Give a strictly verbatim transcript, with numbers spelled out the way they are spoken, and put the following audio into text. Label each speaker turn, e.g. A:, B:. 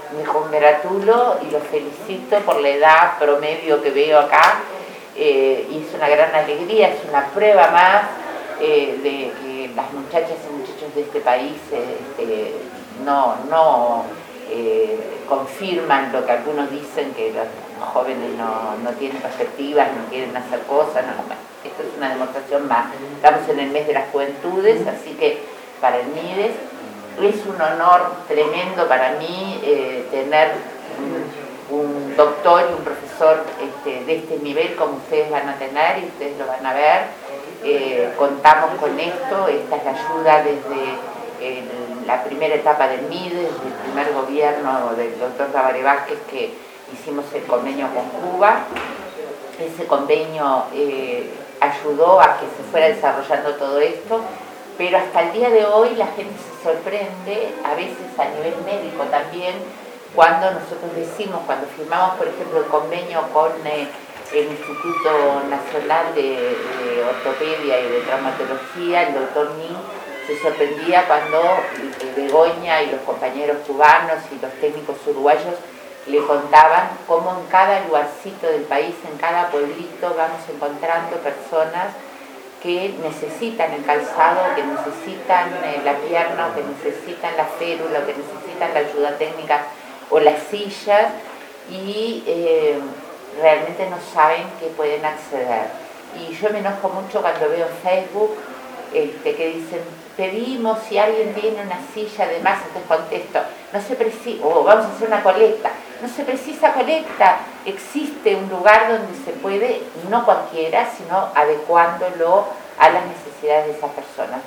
A: me congratulo y lo felicito por la edad promedio que veo acá, eh, y es una gran alegría, es una prueba más eh, de que las muchachas y muchachos de este país eh, no, no eh, confirman lo que algunos dicen, que los jóvenes no, no tienen perspectivas, no quieren hacer cosas. No, no, esto es una demostración más. Estamos en el mes de las juventudes, así que para el MIDES es un honor tremendo para mí eh, tener un, un doctor y un profesor este, de este nivel como ustedes van a tener y ustedes lo van a ver. Eh, contamos con esto, esta es la ayuda desde el, la primera etapa del MIDES, desde el primer gobierno del doctor Tabaré Vázquez, que hicimos el convenio con Cuba. Ese convenio eh, ayudó a que se fuera desarrollando todo esto, pero hasta el día de hoy la gente se sorprende, a veces a nivel médico también, cuando nosotros decimos, cuando firmamos por ejemplo el convenio con eh, el Instituto Nacional de, de Ortopedia y de Traumatología, el doctor Nin se sorprendía cuando eh, Begoña y los compañeros cubanos y los técnicos uruguayos le contaban cómo en cada lugarcito del país, en cada pueblito, vamos encontrando personas que necesitan el calzado, que necesitan eh, la pierna, que necesitan la férula, que necesitan la ayuda técnica o las sillas, y eh, realmente no saben que pueden acceder. Y yo me enojo mucho cuando veo en Facebook este, que dicen, pedimos si alguien tiene una silla de más, entonces contesto, no se precisa, o vamos a hacer una colecta, no se precisa colecta, existe un lugar donde se puede, no cualquiera, sino adecuándolo a las necesidades de esas personas.